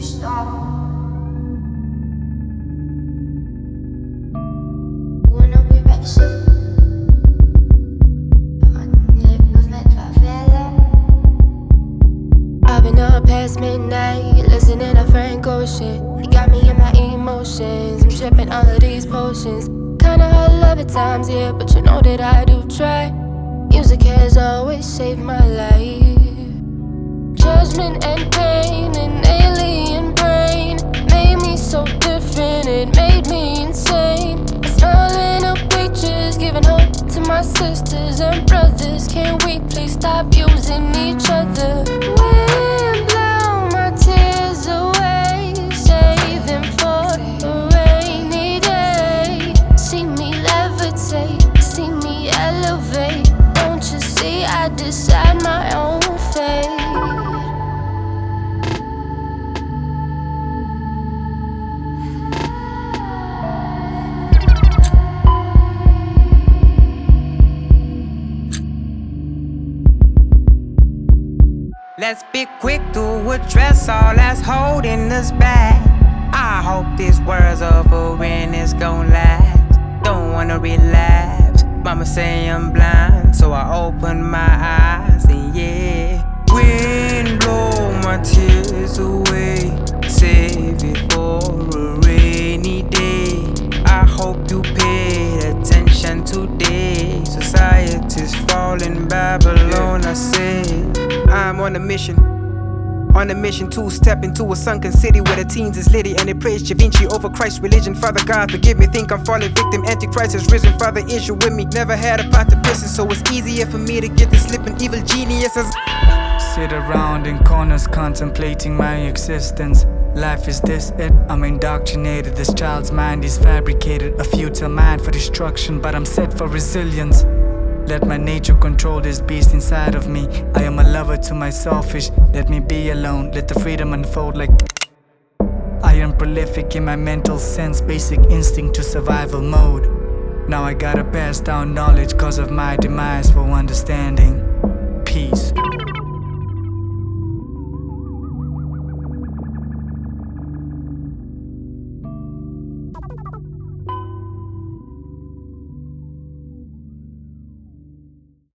stop. Wanna be back soon. I've been up past midnight, listening to Frank Ocean. He got me in my emotions. I'm tripping all of these potions. Kinda hard love at times, yeah, but you know that I do try. Music has always saved my life. Judgment and pain, an alien brain made me so different, it made me insane. Smiling up pictures, giving hope to my sisters and brothers. Can we please stop using each other? Wind blow my tears away, save them for a rainy day. See me levitate, see me elevate. Don't you see I decide my own fate? Let's be quick to address all that's holding us back. I hope this world's over and it's gon' last. Don't wanna relapse. Mama say I'm blind, so I open my eyes and yeah. Wind blow my tears away, save it for a rainy day. I hope you paid attention today. Society's falling, Babylon, I say. I'm on a mission to step into a sunken city where the teens is litty and they praise Da Vinci over Christ's religion. Father God, forgive me, think I'm falling victim. Antichrist has risen, Father, issue with me. Never had a pot to piss in, so it's easier for me to get this slipping. Evil geniuses sit around in corners contemplating my existence. Life is this it? I'm indoctrinated. This child's mind is fabricated, a futile mind for destruction, but I'm set for resilience. Let my nature control this beast inside of me. I am a lover to my selfish. Let me be alone, let the freedom unfold like I am prolific in my mental sense, basic instinct to survival mode. Now I gotta pass down knowledge cause of my demise for understanding. Peace.